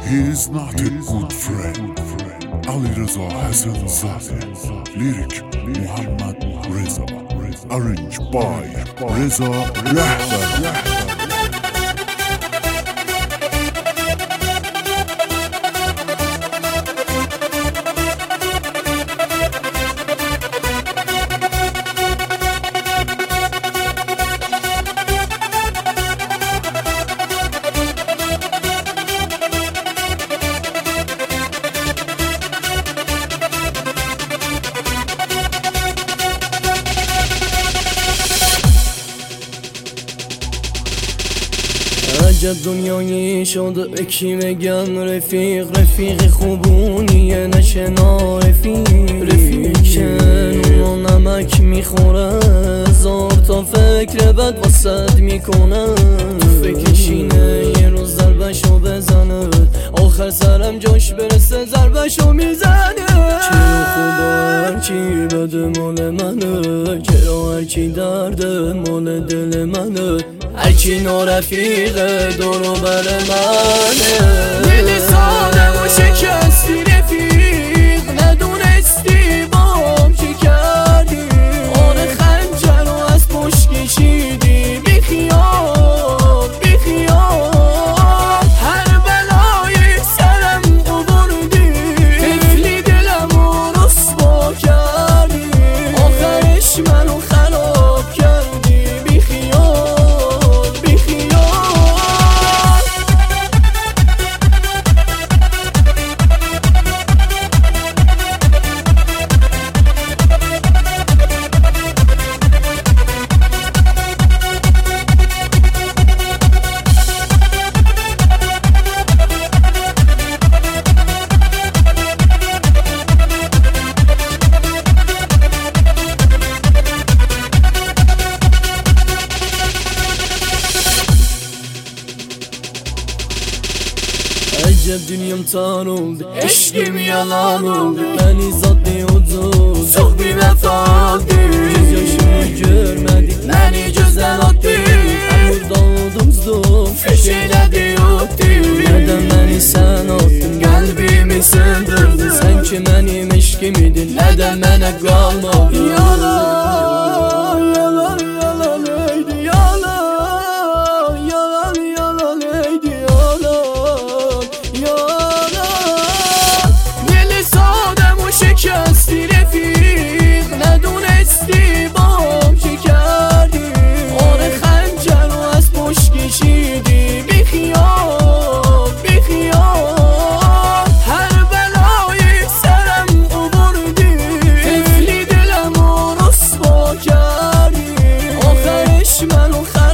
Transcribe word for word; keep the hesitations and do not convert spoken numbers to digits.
He is not a good friend. Ali Reza Hassan Zade. Lyric Muhammad Reza. Arranged by Reza Rahbar. عجب دنیایی شده به کی بگم رفیق رفیق خوبونیه نشنا رفیق رفیق که و نمک میخوره هزار تا فکر بد واسد میکنه تو فکرشینه یه روز ضربشو بزنه آخر سرم جاش برسه ضربشو میزنه چرا خدا هرچی بده مال منه چرا هرچی درده مال دل منه هرچی نارفیقه دورو بر منه دل ساده و شکستی رفیق ندونستی بام چی کردی آره خنجر رو از پشت کشیدی بی خیال بی خیال هر بلایی سرم آوردی طفلی دلم رو رسوا کردی آخرش منو خراب کردی بی خیال عجب dünyam tar oldu Eşkim yalan oldu Beni zat bir ucuz Çok bir vefa oldu Göz yaşımı görmedik Beni gözden attı Ben burada oldumzdum Feşeyledi yoktu Neden beni sen attın Kalbimi söndürdün Sen ki benim eşkim idin Neden bana kalmadın Yalan Yalan yalan eydi Yalan Yalan yalan eydi Yalan دل سادم و شکستی رفیق ندونستی بام چی کردی آره خنجر رو از پشت کشیدی بی خیال بی خیال هر بلایی سرم آوردی طفلی دلم رو رسوا کردی آخرش منو خراب